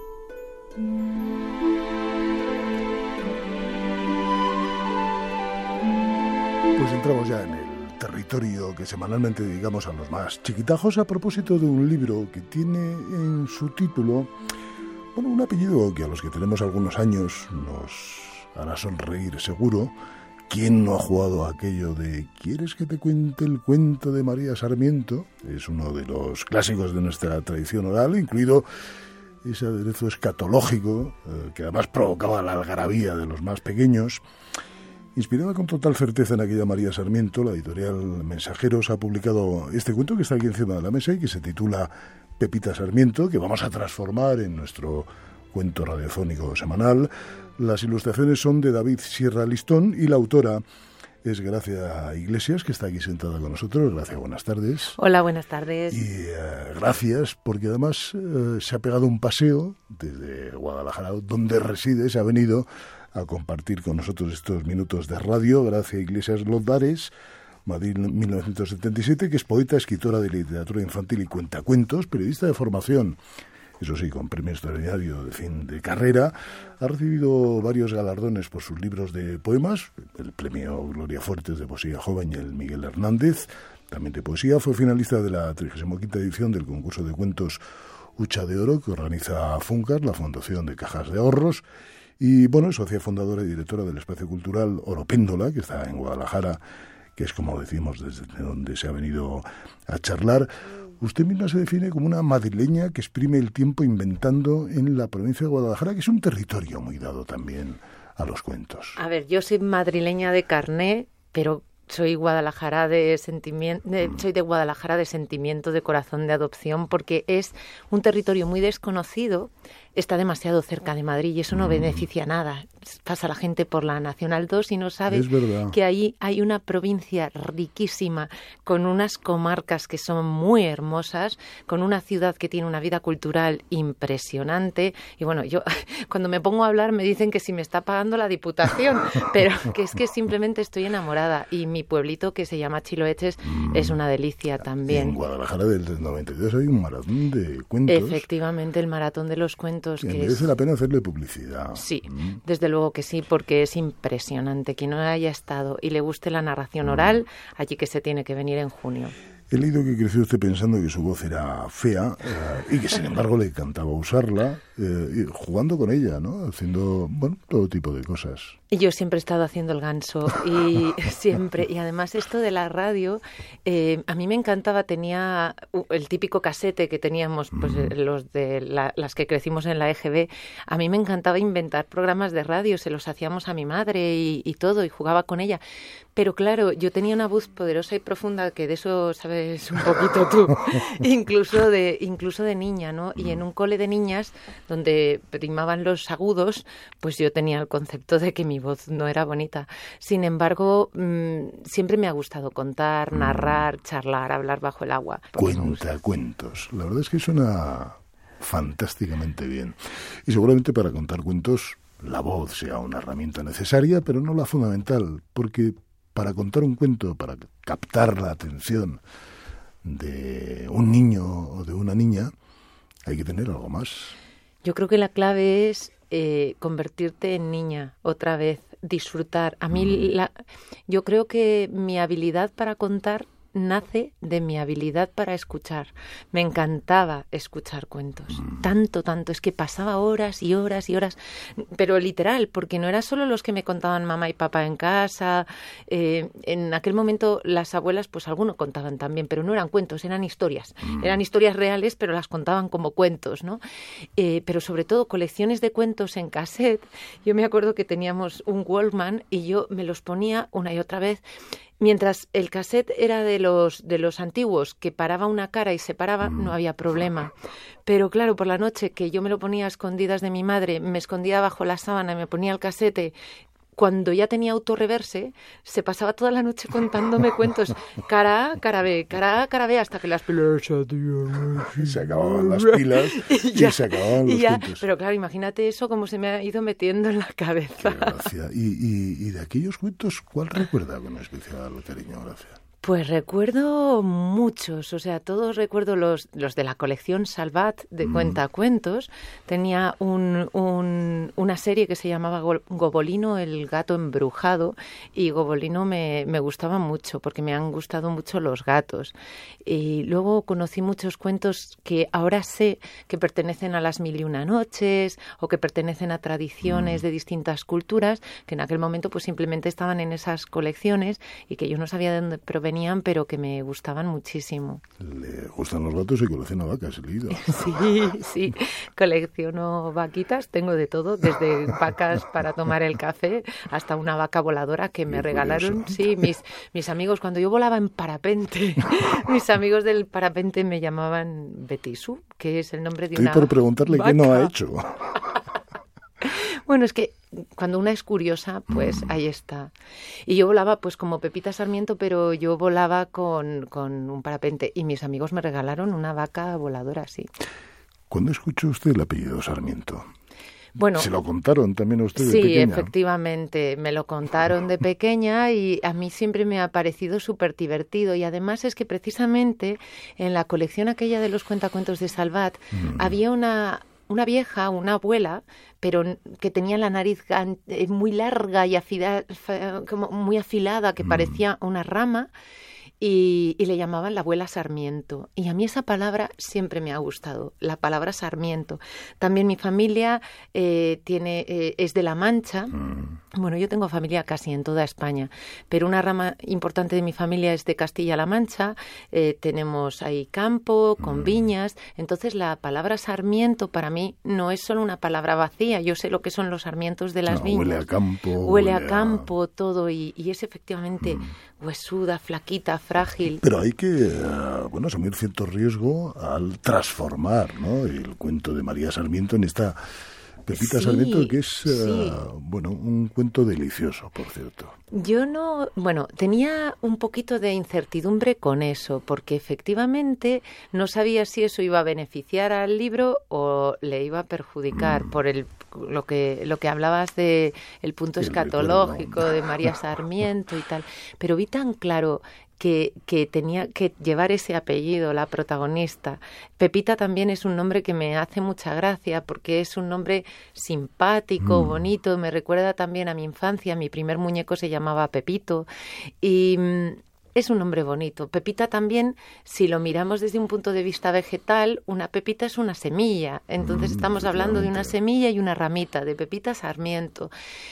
Pues entramos ya en el territorio que semanalmente dedicamos a los más chiquitajos, a propósito de un libro que tiene en su título, bueno, un apellido que a los que tenemos algunos años nos hará sonreír seguro. ¿Quién no ha jugado a aquello de ¿quieres que te cuente el cuento de María Sarmiento? Es uno de los clásicos de nuestra tradición oral, incluido ese aderezo escatológico eh, que además provocaba la algarabía de los más pequeños. Inspirada con total certeza en aquella María Sarmiento, la editorial Mensajeros ha publicado este cuento que está aquí encima de la mesa y que se titula Pepita Sarmiento, que vamos a transformar en nuestro cuento radiofónico semanal. Las ilustraciones son de David Sierra Listón y la autora es Gracia Iglesias, que está aquí sentada con nosotros. Gracia, buenas tardes. Hola, buenas tardes. Y uh, gracias, porque además uh, se ha pegado un paseo desde Guadalajara, donde reside, se ha venido a compartir con nosotros estos minutos de radio. Gracia Iglesias Loddares, Madrid mil novecientos setenta y siete, que es poeta, escritora de literatura infantil y cuentacuentos, periodista de formación, eso sí, con premio extraordinario de fin de carrera. Ha recibido varios galardones por sus libros de poemas, el premio Gloria Fuertes de Poesía Joven y el Miguel Hernández, también de poesía. Fue finalista de la trigésima quinta edición del concurso de cuentos Hucha de Oro, que organiza FUNCAS, la Fundación de Cajas de Ahorros. Y bueno, es socia fundadora y directora del espacio cultural Oropéndola, que está en Guadalajara, que es, como decimos, desde donde se ha venido a charlar. Usted misma se define como una madrileña que exprime el tiempo inventando en la provincia de Guadalajara, que es un territorio muy dado también a los cuentos. A ver, yo soy madrileña de carné, pero soy Guadalajara de sentimiento, de, soy de Guadalajara de sentimiento, de corazón, de adopción, porque es un territorio muy desconocido, está demasiado cerca de Madrid y eso no beneficia nada. Pasa la gente por la Nacional dos y no sabe que ahí hay una provincia riquísima, con unas comarcas que son muy hermosas, con una ciudad que tiene una vida cultural impresionante. Y bueno, yo cuando me pongo a hablar me dicen que si me está pagando la Diputación, pero que es que simplemente estoy enamorada. Y mi pueblito, que se llama Chiloeches, mm. es una delicia también. En Guadalajara del noventa y dos hay un maratón de cuentos. Efectivamente, el maratón de los cuentos. Que merece es... la pena hacerle publicidad. Sí, mm. desde luego que sí, porque es impresionante. Quien no haya estado y le guste la narración oral, mm. allí que se tiene que venir en junio. He leído que creció usted pensando que su voz era fea eh, y que sin embargo le encantaba usarla, eh, jugando con ella, ¿no? Haciendo, bueno, todo tipo de cosas. Y yo siempre he estado haciendo el ganso y siempre, y además esto de la radio, eh, a mí me encantaba, tenía el típico casete que teníamos, pues mm. los de la, las que crecimos en la E G B, a mí me encantaba inventar programas de radio, se los hacíamos a mi madre y, y todo, y jugaba con ella. Pero claro, yo tenía una voz poderosa y profunda, que de eso sabes un poquito tú, incluso de incluso de niña, ¿no? Y en un cole de niñas, donde primaban los agudos, pues yo tenía el concepto de que mi voz no era bonita. Sin embargo, mmm, siempre me ha gustado contar, narrar, charlar, hablar bajo el agua. Cuenta cuentos. La verdad es que suena fantásticamente bien. Y seguramente para contar cuentos la voz sea una herramienta necesaria, pero no la fundamental, porque para contar un cuento, para captar la atención de un niño o de una niña, hay que tener algo más. Yo creo que la clave es eh, convertirte en niña otra vez, disfrutar. A mí, mm. la, yo creo que mi habilidad para contar nace de mi habilidad para escuchar. Me encantaba escuchar cuentos. Tanto, tanto. Es que pasaba horas y horas y horas. Pero literal, porque no eran solo los que me contaban mamá y papá en casa. Eh, en aquel momento las abuelas, pues algunos contaban también, pero no eran cuentos, eran historias. Eran historias reales, pero las contaban como cuentos, ¿no? Eh, pero sobre todo colecciones de cuentos en cassette. Yo me acuerdo que teníamos un Walkman y yo me los ponía una y otra vez. Mientras el cassette era de los de los antiguos, que paraba una cara y se paraba, no había problema. Pero claro, por la noche, que yo me lo ponía a escondidas de mi madre, me escondía bajo la sábana y me ponía el casete, cuando ya tenía autorreverse, se pasaba toda la noche contándome cuentos. Cara A, cara B, cara A, cara B, hasta que las pilas se acababan las pilas y, ya, y se acababan los y ya, cuentos. Pero claro, imagínate eso como se me ha ido metiendo en la cabeza. Qué gracia. Y, y, y de aquellos cuentos, ¿cuál recuerda con especial cariño, Gracia? Pues recuerdo muchos, o sea, todos recuerdo los, los de la colección Salvat de mm. cuentacuentos. Tenía un, un, una serie que se llamaba Gobolino, el gato embrujado, y Gobolino me, me gustaba mucho porque me han gustado mucho los gatos. Y luego conocí muchos cuentos que ahora sé que pertenecen a las mil y una noches o que pertenecen a tradiciones mm. de distintas culturas, que en aquel momento pues simplemente estaban en esas colecciones y que yo no sabía de dónde provenían, pero que me gustaban muchísimo. Le gustan los gatos y colecciona vacas, he leído. Sí, sí, colecciono vaquitas, tengo de todo, desde vacas para tomar el café hasta una vaca voladora que me Qué regalaron. Curioso. Sí, mis, mis amigos, cuando yo volaba en parapente, mis amigos del parapente me llamaban Betisú, que es el nombre de Estoy una por preguntarle vaca. qué no ha hecho. Bueno, es que cuando una es curiosa, pues mm. ahí está. Y yo volaba pues como Pepita Sarmiento, pero yo volaba con, con un parapente y mis amigos me regalaron una vaca voladora, sí. ¿Cuándo escuchó usted el apellido Sarmiento? Bueno, ¿se lo contaron también a usted de sí, pequeña? Sí, efectivamente, me lo contaron de pequeña y a mí siempre me ha parecido súper divertido. Y además es que precisamente en la colección aquella de los cuentacuentos de Salvat mm. había una... una vieja, una abuela, pero que tenía la nariz muy larga y afila, como muy afilada, que parecía una rama, y, y le llamaban la abuela Sarmiento. Y a mí esa palabra siempre me ha gustado, la palabra Sarmiento. También mi familia eh, tiene eh, es de La Mancha. Mm. Bueno, yo tengo familia casi en toda España, pero una rama importante de mi familia es de Castilla-La Mancha. Eh, tenemos ahí campo, con mm. viñas. Entonces la palabra Sarmiento para mí no es solo una palabra vacía. Yo sé lo que son los sarmientos de las no, viñas. Huele a campo. Huele, huele a campo, todo. Y, y es efectivamente mm. huesuda, flaquita, frágil. Pero hay que, uh, bueno, asumir cierto riesgo al transformar, ¿no?, el cuento de María Sarmiento en esta Pepita sí, Sarmiento, que es, uh, sí. bueno, un cuento delicioso, por cierto. Yo no, bueno, tenía un poquito de incertidumbre con eso, porque efectivamente no sabía si eso iba a beneficiar al libro o le iba a perjudicar mm. por el lo que lo que hablabas de el punto el escatológico recuerdo. de María Sarmiento y tal, pero vi tan claro que, que tenía que llevar ese apellido, la protagonista. Pepita también es un nombre que me hace mucha gracia porque es un nombre simpático, mm. bonito, me recuerda también a mi infancia. Mi primer muñeco se llamaba Pepito y es un nombre bonito. Pepita también, si lo miramos desde un punto de vista vegetal, una pepita es una semilla. Entonces mm, estamos hablando de una semilla y una ramita, de Pepita Sarmiento.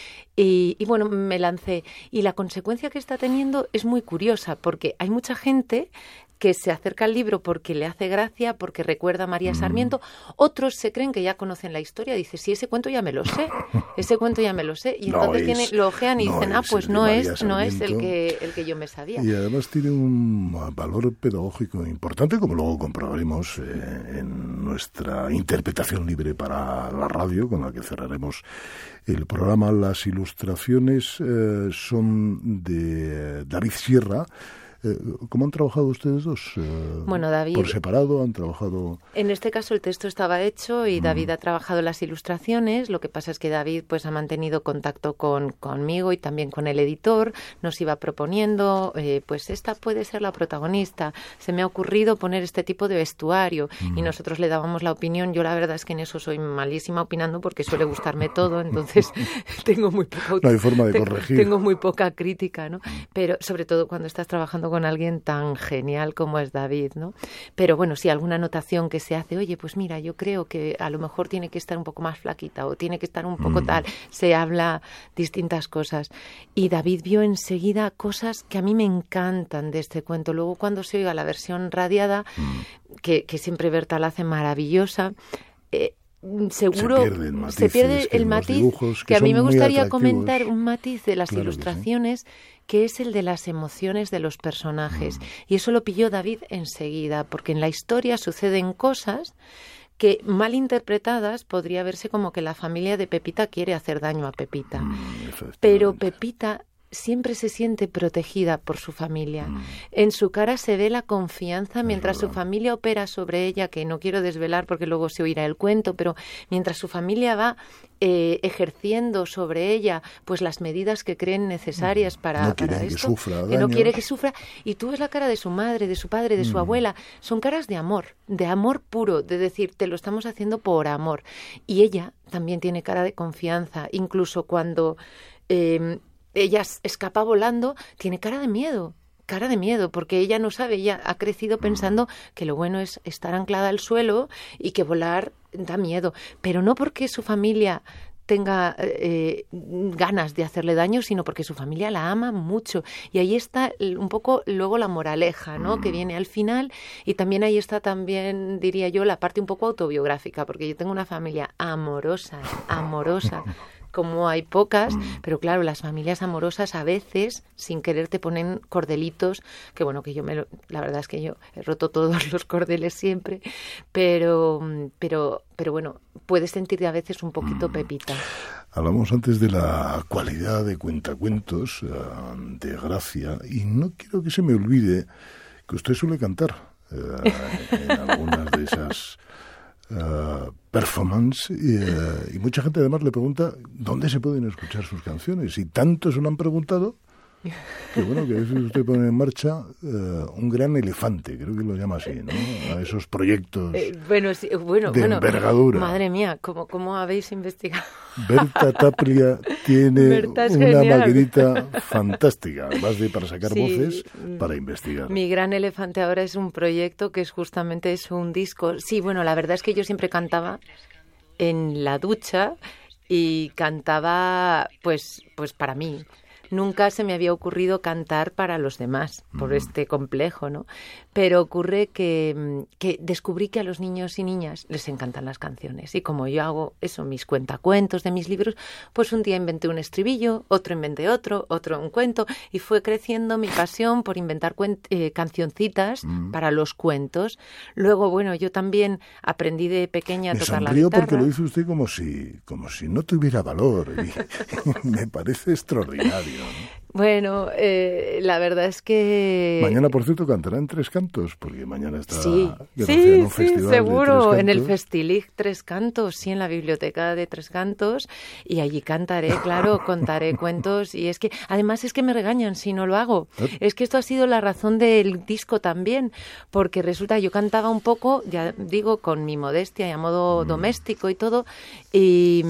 Y, y bueno, me lancé. Y la consecuencia que está teniendo es muy curiosa, porque hay mucha gente que se acerca al libro porque le hace gracia, porque recuerda a María Sarmiento. Mm. Otros se creen que ya conocen la historia. Dice, sí, ese cuento ya me lo sé. Ese cuento ya me lo sé. Y no entonces tiene, lo ojean y no dicen, ah, pues no es, no es el que, el que yo me sabía. Y además tiene un valor pedagógico importante, como luego comprobaremos eh, en nuestra interpretación libre para la radio, con la que cerraremos el programa. Las ilustraciones eh, son de David Sierra. ¿Cómo han trabajado ustedes dos? Bueno, David... ¿Por separado han trabajado? En este caso el texto estaba hecho y David mm. ha trabajado las ilustraciones. Lo que pasa es que David pues ha mantenido contacto con conmigo y también con el editor. Nos iba proponiendo, eh, pues esta puede ser la protagonista. Se me ha ocurrido poner este tipo de vestuario mm. y nosotros le dábamos la opinión. Yo la verdad es que en eso soy malísima opinando porque suele gustarme todo, entonces tengo muy poca... No hay forma de corregir. Tengo muy poca crítica, ¿no? Pero sobre todo cuando estás trabajando con alguien tan genial como es David, ¿no? Pero bueno, sí, alguna anotación que se hace, oye, pues mira, yo creo que a lo mejor tiene que estar un poco más flaquita o tiene que estar un poco mm. tal, se habla distintas cosas. Y David vio enseguida cosas que a mí me encantan de este cuento. Luego cuando se oiga la versión radiada, mm. que, que siempre Berta la hace maravillosa, eh, seguro se pierde el matiz, se pierde el matiz que, que a mí me gustaría comentar un matiz de las claro ilustraciones que, sí. que es el de las emociones de los personajes mm. y eso lo pilló David enseguida porque en la historia suceden cosas que mal interpretadas podría verse como que la familia de Pepita quiere hacer daño a Pepita, mm, pero Pepita siempre se siente protegida por su familia. Mm. En su cara se ve la confianza mientras su familia opera sobre ella, que no quiero desvelar porque luego se oirá el cuento, pero mientras su familia va eh, ejerciendo sobre ella pues las medidas que creen necesarias para, no para que esto, sufra que no quiere que sufra, y tú ves la cara de su madre, de su padre, de su mm. abuela, son caras de amor, de amor puro, de decir, te lo estamos haciendo por amor. Y ella también tiene cara de confianza, incluso cuando eh, ella escapa volando, tiene cara de miedo, cara de miedo, porque ella no sabe, ella ha crecido pensando que lo bueno es estar anclada al suelo y que volar da miedo, pero no porque su familia tenga eh, ganas de hacerle daño, sino porque su familia la ama mucho. Y ahí está un poco luego la moraleja, ¿no?, que viene al final, y también ahí está también, diría yo, la parte un poco autobiográfica, porque yo tengo una familia amorosa, amorosa, como hay pocas, pero claro, las familias amorosas a veces, sin querer, te ponen cordelitos, que bueno, que yo me lo, la verdad es que yo he roto todos los cordeles siempre, pero, pero, pero bueno, puedes sentirte a veces un poquito Pepita. Hablamos antes de la cualidad de cuentacuentos, uh, de Gracia, y no quiero que se me olvide que usted suele cantar uh, en algunas de esas Uh, performance y, uh, y mucha gente además le pregunta dónde se pueden escuchar sus canciones, y tanto se lo han preguntado que bueno, que a veces usted pone en marcha uh, un gran elefante, creo que lo llama así, ¿no?, a esos proyectos eh, bueno, sí, bueno, de bueno, envergadura. Madre mía, ¿cómo, cómo habéis investigado? Berta Tapia tiene Berta es una genial. maquinita fantástica, además de para sacar sí, voces, para investigar. Mi gran elefante ahora es un proyecto que es justamente es un disco. Sí, bueno, la verdad es que yo siempre cantaba en la ducha y cantaba pues, pues para mí. Nunca se me había ocurrido cantar para los demás, por mm. este complejo, ¿no? Pero ocurre que, que descubrí que a los niños y niñas les encantan las canciones. Y como yo hago eso, mis cuentacuentos de mis libros, pues un día inventé un estribillo, otro inventé otro, otro un cuento, y fue creciendo mi pasión por inventar cuent- eh, cancioncitas mm. para los cuentos. Luego, bueno, yo también aprendí de pequeña a me tocar la sonrió guitarra. Porque lo dice usted como si, como si no tuviera valor. Y me parece extraordinario. ¿No? Bueno, eh, la verdad es que... Mañana, por cierto, cantará en Tres Cantos, porque mañana está sí, sí, en un sí, festival seguro, en el Festilig Tres Cantos, sí, en la biblioteca de Tres Cantos, y allí cantaré, claro, contaré cuentos, y es que, además es que me regañan si no lo hago. Es que esto ha sido la razón del disco también, porque resulta, yo cantaba un poco, ya digo, con mi modestia y a modo mm. doméstico y todo, y,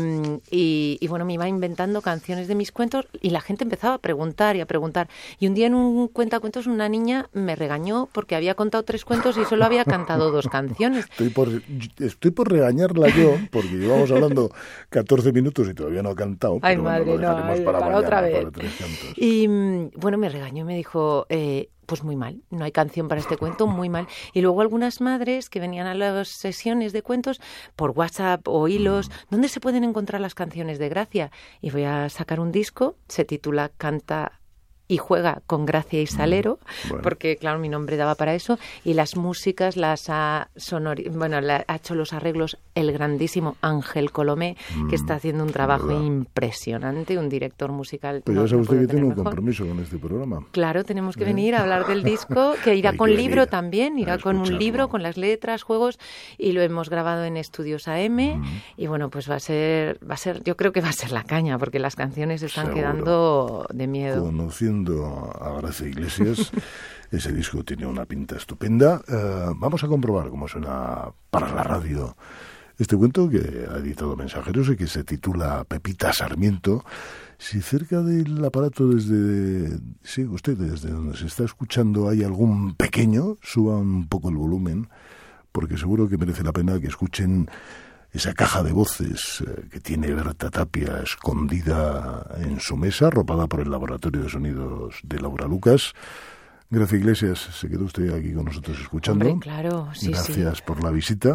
y, y bueno, me iba inventando canciones de mis cuentos, y la gente empezaba a preguntar y a preguntar. Y un día en un cuentacuentos una niña me regañó porque había contado tres cuentos y solo había cantado dos canciones. Estoy por, estoy por regañarla yo, porque llevamos hablando catorce minutos y todavía no ha cantado. Ay, pero madre, bueno, no, para, para, mañana, otra vez. Para Tres Cantos. Y bueno, me regañó y me dijo... Eh, pues muy mal, no hay canción para este cuento, muy mal. Y luego algunas madres que venían a las sesiones de cuentos por WhatsApp o hilos, mm. ¿dónde se pueden encontrar las canciones de Gracia? Y voy a sacar un disco, se titula Canta y juega con Gracia y Salero, bueno. porque claro, mi nombre daba para eso, y las músicas las ha sonori- bueno, la, ha hecho los arreglos el grandísimo Ángel Colomé, mm, que está haciendo un trabajo ¿verdad? impresionante, un director musical. Pero no, ya sabe no usted que tiene un mejor. compromiso con este programa. Claro, tenemos que ¿Eh? venir a hablar del disco, que irá con libro también, irá con un libro, con las letras, juegos, y lo hemos grabado en Estudios A M, mm. y bueno, pues va a ser, va a ser, yo creo que va a ser la caña, porque las canciones están Seguro. quedando de miedo. Conociendo a Gracia Iglesias, ese disco tiene una pinta estupenda. Uh, vamos a comprobar cómo suena para la radio este cuento que ha editado Mensajeros y que se titula Pepita Sarmiento. Si cerca del aparato desde, sí, usted desde donde se está escuchando hay algún pequeño, suba un poco el volumen, porque seguro que merece la pena que escuchen esa caja de voces eh, que tiene Berta Tapia escondida en su mesa, arropada por el Laboratorio de Sonidos de Laura Lucas. Gracia Iglesias, se quedó usted aquí con nosotros escuchando. Hombre, claro, sí, Gracias sí. por la visita.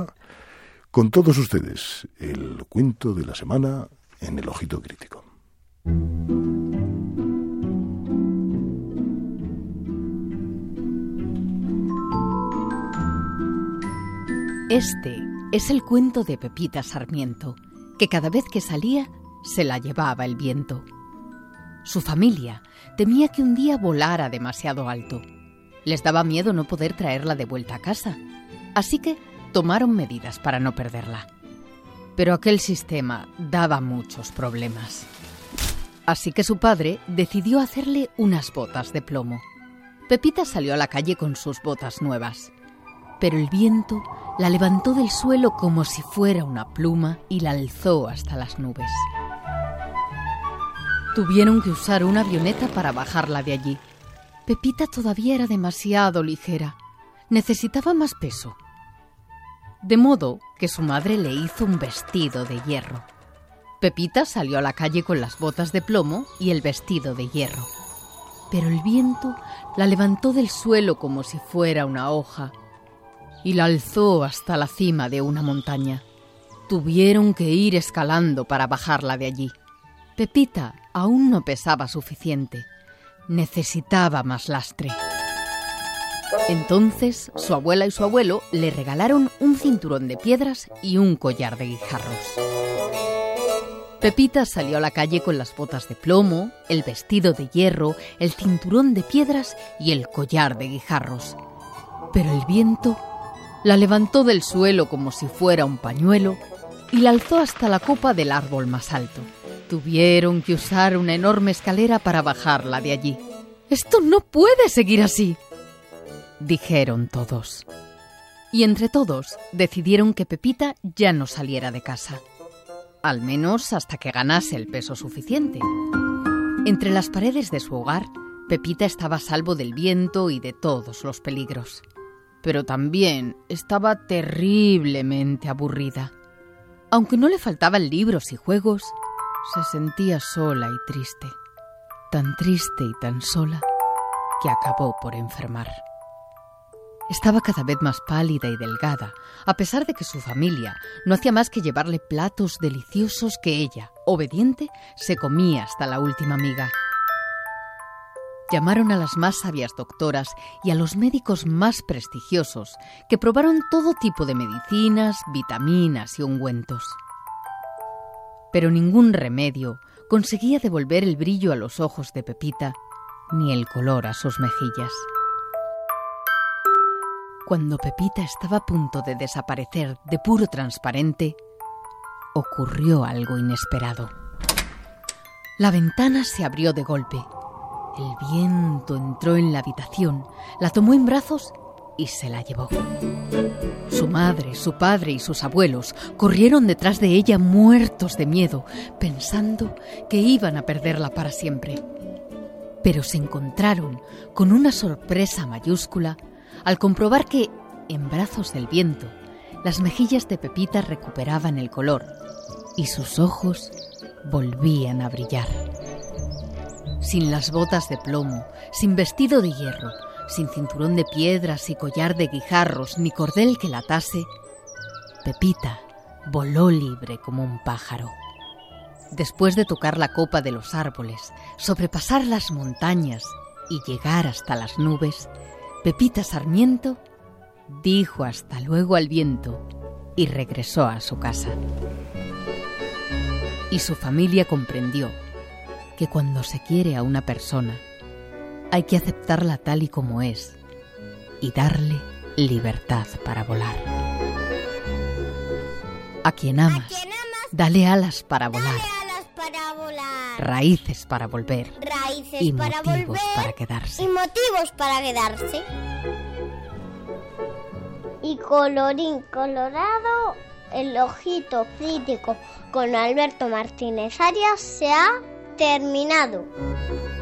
Con todos ustedes, el cuento de la semana en El Ojito Crítico. Este es el cuento de Pepita Sarmiento, que cada vez que salía se la llevaba el viento. Su familia temía que un día volara demasiado alto. Les daba miedo no poder traerla de vuelta a casa, así que tomaron medidas para no perderla. Pero aquel sistema daba muchos problemas. Así que su padre decidió hacerle unas botas de plomo. Pepita salió a la calle con sus botas nuevas, pero el viento la levantó del suelo como si fuera una pluma y la alzó hasta las nubes. Tuvieron que usar una avioneta para bajarla de allí. Pepita todavía era demasiado ligera. Necesitaba más peso. De modo que su madre le hizo un vestido de hierro. Pepita salió a la calle con las botas de plomo y el vestido de hierro. Pero el viento la levantó del suelo como si fuera una hoja y la alzó hasta la cima de una montaña. Tuvieron que ir escalando para bajarla de allí. Pepita aún no pesaba suficiente. Necesitaba más lastre. Entonces, su abuela y su abuelo le regalaron un cinturón de piedras y un collar de guijarros. Pepita salió a la calle con las botas de plomo, el vestido de hierro, el cinturón de piedras y el collar de guijarros. Pero el viento la levantó del suelo como si fuera un pañuelo y la alzó hasta la copa del árbol más alto. Tuvieron que usar una enorme escalera para bajarla de allí. «¡Esto no puede seguir así!», dijeron todos. Y entre todos decidieron que Pepita ya no saliera de casa. Al menos hasta que ganase el peso suficiente. Entre las paredes de su hogar, Pepita estaba a salvo del viento y de todos los peligros. Pero también estaba terriblemente aburrida. Aunque no le faltaban libros y juegos, se sentía sola y triste. Tan triste y tan sola que acabó por enfermar. Estaba cada vez más pálida y delgada, a pesar de que su familia no hacía más que llevarle platos deliciosos que ella, obediente, se comía hasta la última miga. Llamaron a las más sabias doctoras y a los médicos más prestigiosos, que probaron todo tipo de medicinas, vitaminas y ungüentos. Pero ningún remedio conseguía devolver el brillo a los ojos de Pepita, ni el color a sus mejillas. Cuando Pepita estaba a punto de desaparecer de puro transparente, ocurrió algo inesperado. La ventana se abrió de golpe. El viento entró en la habitación, la tomó en brazos y se la llevó. Su madre, su padre y sus abuelos corrieron detrás de ella muertos de miedo, pensando que iban a perderla para siempre. Pero se encontraron con una sorpresa mayúscula al comprobar que, en brazos del viento, las mejillas de Pepita recuperaban el color y sus ojos volvían a brillar. Sin las botas de plomo, sin vestido de hierro, sin cinturón de piedras y collar de guijarros ni cordel que la atase, Pepita voló libre como un pájaro. Después de tocar la copa de los árboles, sobrepasar las montañas y llegar hasta las nubes, Pepita Sarmiento dijo hasta luego al viento y regresó a su casa. Y su familia comprendió que cuando se quiere a una persona hay que aceptarla tal y como es y darle libertad para volar. A quien amas, dale alas para volar, para volar, raíces para volver, raíces y para motivos volver, para quedarse. y motivos para quedarse. Y colorín colorado, el ojito crítico con Alberto Martínez Arias se ha terminado.